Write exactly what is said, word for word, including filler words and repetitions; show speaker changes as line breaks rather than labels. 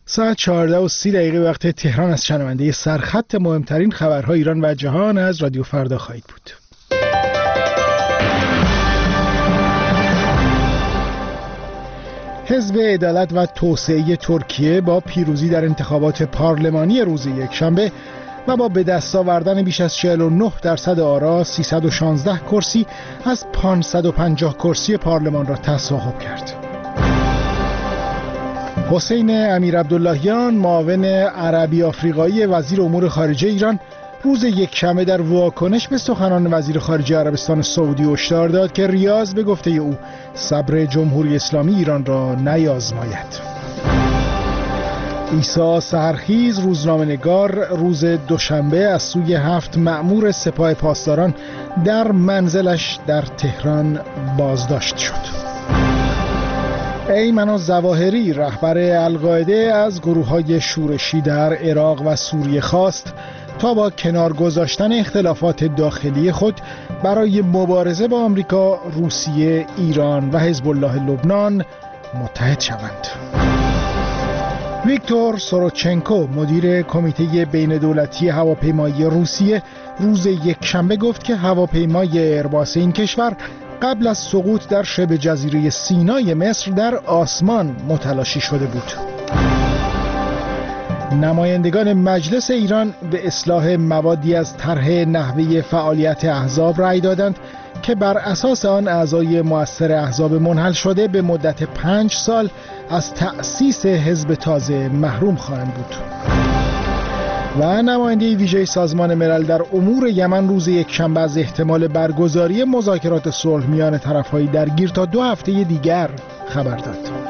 ساعت چهارده و سی دقیقه وقت تهران از شنونده سرخط مهمترین خبرهای ایران و جهان از رادیو فردا خواهید بود. حزب عدالت و توسعه ترکیه با پیروزی در انتخابات پارلمانی روز یکشنبه و با به دست آوردن بیش از چهل و نه درصد آرا سیصد و شانزده کرسی از پانصد و پنجاه کرسی پارلمان را تصاحب کرد. حسین امیرعبداللهیان معاون عربی آفریقایی وزیر امور خارجه ایران روز یکشنبه در واکنش به سخنان وزیر خارجه عربستان سعودی هشدار داد که ریاض به گفته او صبر جمهوری اسلامی ایران را نیازماید. عیسی سحرخیز روزنامه‌نگار روز دوشنبه از سوی هفت مأمور سپاه پاسداران در منزلش در تهران بازداشت شد. ایمن الظواهری رهبر القاعده از گروه‌های شورشی در عراق و سوریه خواست تا با کنار گذاشتن اختلافات داخلی خود برای مبارزه با آمریکا، روسیه، ایران و حزب الله لبنان متحد شوند. ویکتور سوروچنکو مدیر کمیته بین دولتی هواپیمایی روسیه روز یکشنبه گفت که هواپیمای ایرباس این کشور قبل از سقوط در شبه جزیره سینای مصر در آسمان متلاشی شده بود. نمایندگان مجلس ایران به اصلاح موادی از طرح نحوه فعالیت احزاب رأی دادند که بر اساس آن اعضای مؤثر احزاب منحل شده به مدت پنج سال از تأسیس حزب تازه محروم خواهند بود. و نماینده ویژه سازمان ملل در امور یمن روز یکشنبه از احتمال برگزاری مذاکرات صلح میان طرف‌های درگیر تا دو هفته دیگر خبر داد.